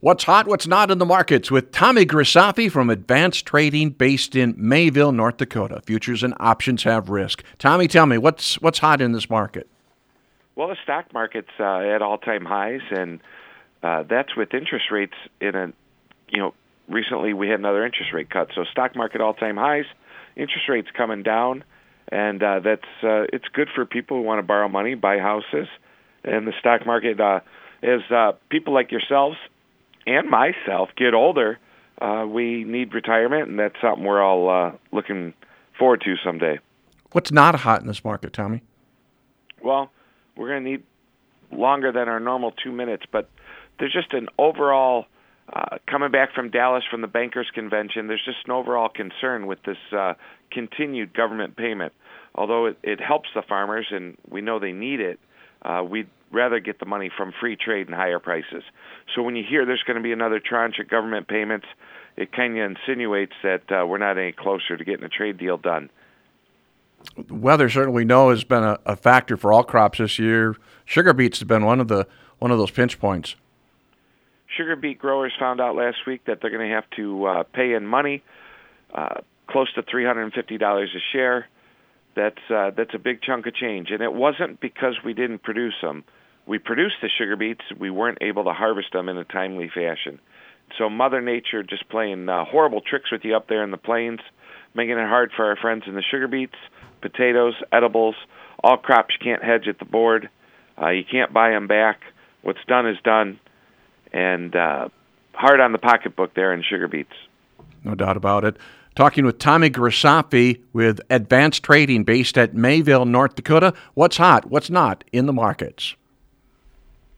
What's hot, what's not in the markets with Tommy Grisafi from Advanced Trading based in Mayville, North Dakota. Futures and options have risk. Tommy, tell me, what's hot in this market? Well, the stock market's at all-time highs, and that's with interest rates recently we had another interest rate cut. So stock market all-time highs, interest rates coming down, and it's good for people who want to borrow money, buy houses. And the stock market, as people like yourselves and myself get older, we need retirement, and that's something we're all looking forward to someday. What's not hot in this market, Tommy? Well, we're going to need longer than our normal 2 minutes, but there's just an overall, coming back from Dallas from the Bankers Convention, there's just an overall concern with this continued government payment. Although it helps the farmers, and we know they need it, we'd rather get the money from free trade and higher prices. So when you hear there's going to be another tranche of government payments, it kind of insinuates that we're not any closer to getting a trade deal done. Weather, certainly we know, has been a factor for all crops this year. Sugar beets have been one of those pinch points. Sugar beet growers found out last week that they're going to have to pay in money, close to $350 a share. That's a big chunk of change, and it wasn't because we didn't produce them. We produced the sugar beets. We weren't able to harvest them in a timely fashion. So Mother Nature just playing horrible tricks with you up there in the plains, making it hard for our friends in the sugar beets, potatoes, edibles, all crops you can't hedge at the board. You can't buy them back. What's done is done, and hard on the pocketbook there in sugar beets. No doubt about it. Talking with Tommy Grisafi with Advanced Trading based at Mayville, North Dakota. What's hot, what's not in the markets?